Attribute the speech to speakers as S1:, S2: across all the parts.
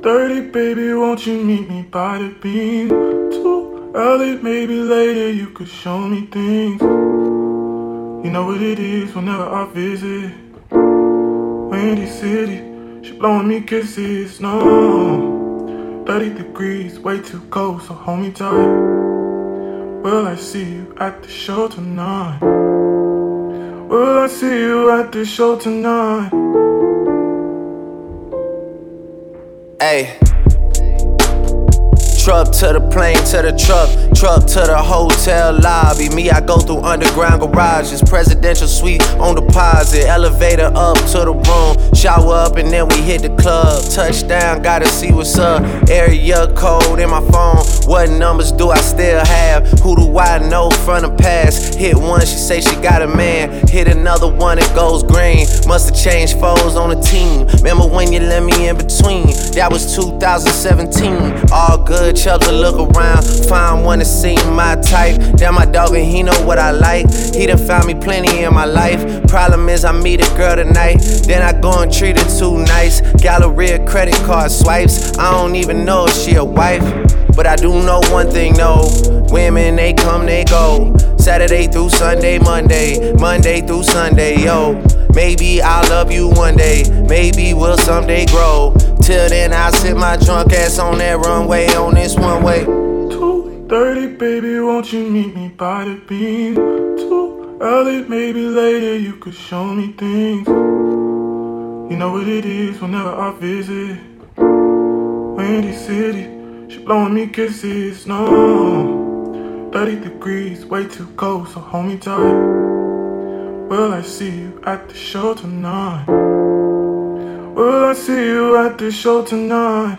S1: 2:30, baby, won't you meet me by the beam? Too early, maybe later, you could show me things. You know what it is whenever I visit Windy City, she blowing me kisses, no 30 degrees, way too cold, so hold me tight. Will I see you at the show tonight? Will I see you at the show tonight?
S2: Ayy. Truck to the plane, to the truck to the hotel lobby. Me, I go through underground garages, presidential suite on deposit, elevator up to the room, shower up and then we hit the club. Touchdown, gotta see what's up. Area code in my phone, what numbers do I still have? Who do I know from the past? Hit one, she say she got a man. Hit another one, it goes green. Must've changed foes on the team. Remember when you let me in between? That was 2017. All good, Chubb to look around, find one that seem my type. Damn, my dog and he know what I like. He done found me plenty in my life. Problem is I meet a girl tonight, then I go and treat her too nice. Galleria credit card swipes, I don't even know if she a wife. But I do know one thing, no. Women, they come, they go. Saturday through Sunday, Monday through Sunday, yo. Maybe I'll love you one day, maybe we'll someday grow. Till then, I'll sit my drunk ass on that runway, on this one way.
S1: 2:30, baby, won't you meet me by the beam? Too early, maybe later, you could show me things. You know what it is whenever I visit Windy City, she blowing me kisses, no 30 degrees, way too cold, so hold me tight. Will I see you at the show tonight? Will I see you at the show tonight?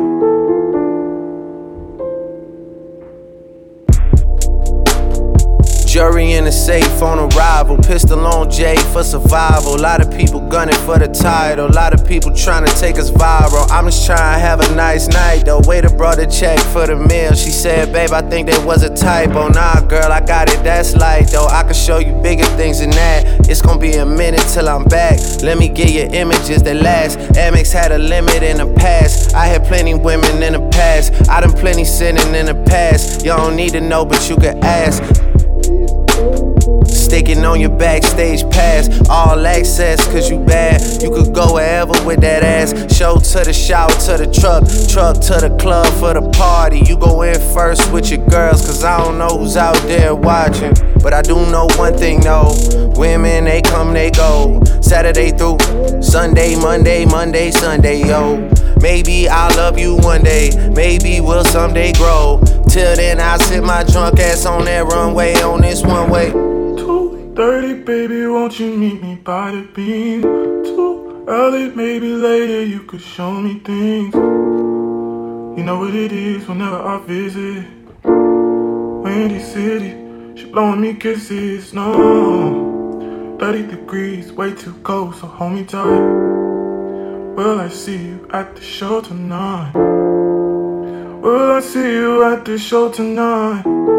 S2: Jury in the safe on arrival, pistol on Jay for survival. A lot of people gunning for the title, a lot of people trying to take us viral. I'm just trying to have a nice night though. Waiter brought a check for the meal. She said, babe, I think there was a typo. Nah, girl, I got it, that's light though. I can show you bigger things than that. It's gonna be a minute till I'm back. Let me get you images that last. Amex had a limit in the past. I had plenty women in the past. I done plenty sinning in the past. You don't need to know, but you can ask. Sticking on your backstage pass, all access, cause you bad. You could go wherever with that ass. Show to the shower, to the truck to the club for the party. You go in first with your girls, cause I don't know who's out there watching. But I do know one thing, no. Women, they come, they go. Saturday through Sunday, Monday, Sunday, yo. Maybe I'll love you one day, maybe we'll someday grow. Till then, I'll sit my drunk ass on that runway, on this one way.
S1: 2:30, baby, won't you meet me by the beam? Too early, maybe later, you could show me things. You know what it is whenever I visit Windy City, she blowing me kisses, no 30 degrees, way too cold, so hold me tight. Will I see you at the show tonight? Will I see you at the show tonight?